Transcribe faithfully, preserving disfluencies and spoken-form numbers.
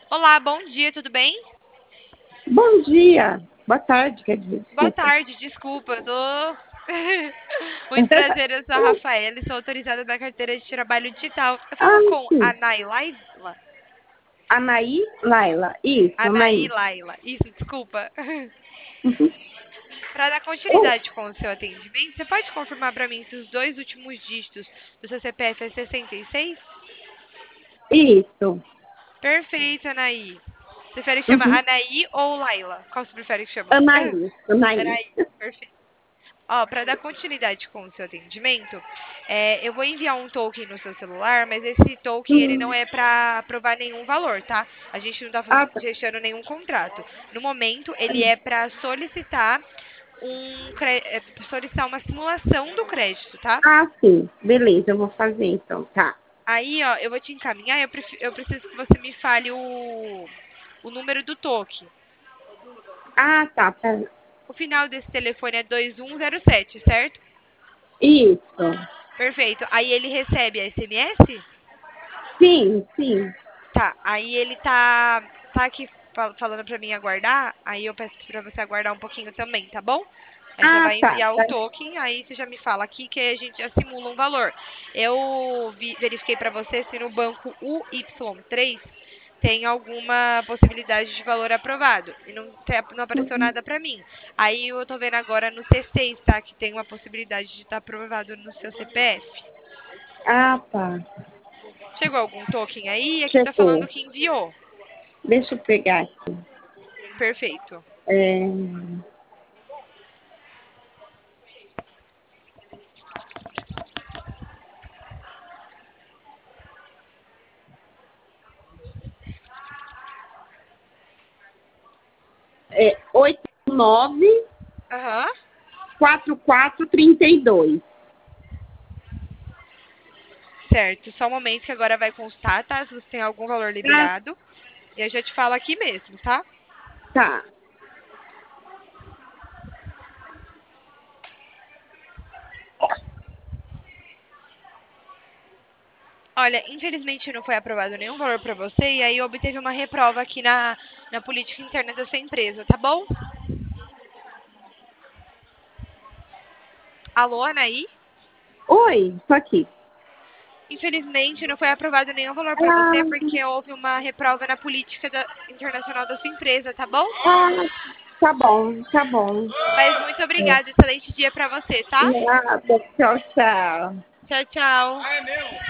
Olá, bom dia, tudo bem? Bom dia. Boa tarde, quer dizer, Boa desculpa. tarde, desculpa, eu tô. Muito prazer, eu sou a Rafaela e sou autorizada da carteira de trabalho digital. Eu falo Ah, com a sim. Nay Laila? Anaí Laila. Isso, Anaí Anaí. Laila, isso, desculpa. Uhum. Para dar Oh, continuidade com o seu atendimento, você pode confirmar para mim se os dois últimos dígitos do seu C P F é sessenta e seis? isso. Perfeito, Anaí. Prefere que chama Uhum. Anaí ou Laila? Qual você prefere que chama? Anaí. Anaí. Anaí, perfeito. Ó, para dar continuidade com o seu atendimento, é, eu vou enviar um token no seu celular, mas esse token ele não Uhum. é para aprovar nenhum valor, tá? A gente não tá Ah, tá. fechando nenhum contrato. No momento, ele é para solicitar um cre- é, pra solicitar uma simulação do crédito, tá? Ah, sim. Beleza, eu vou fazer então. Tá. Aí, ó, eu vou te encaminhar. Eu, pref- eu preciso que você me fale o, o número do token. Ah, tá. Pera. O final desse telefone é dois um zero sete, certo? Isso. Perfeito. Aí ele recebe a S M S? Sim, sim. Tá, aí ele tá, tá aqui fal- falando pra mim aguardar, aí eu peço pra você aguardar um pouquinho também, tá bom? Aí já Ah, vai tá. enviar o Tá. token, aí você já me fala aqui que a gente já simula um valor. Eu vi- verifiquei pra você se no banco U Y três tem alguma possibilidade de valor aprovado. E não, te- não apareceu Uhum. nada pra mim. Aí eu tô vendo agora no T seis, tá? Que tem uma possibilidade de estar aprovado no seu C P F. Ah, tá. Chegou algum token aí? Aqui tá falando Chegou. que enviou. Deixa eu pegar aqui. Perfeito. É, é oito nove Aham. quatro quatro trinta e dois. Certo. Só um momento que agora vai constar, tá? Se você tem algum valor Ah, liberado. E eu já te falo aqui mesmo, tá? tá. Olha, infelizmente não foi aprovado nenhum valor pra você e aí obteve uma reprova aqui na, na política interna da sua empresa, tá bom? Alô, Anaí? Oi, tô aqui. Infelizmente não foi aprovado nenhum valor pra você Ah, porque houve uma reprova na política da- internacional da sua empresa, tá bom? ah, tá bom, tá bom. Mas muito É. obrigada, excelente dia pra você, tá? Nada, tchau, tchau. Tchau, tchau.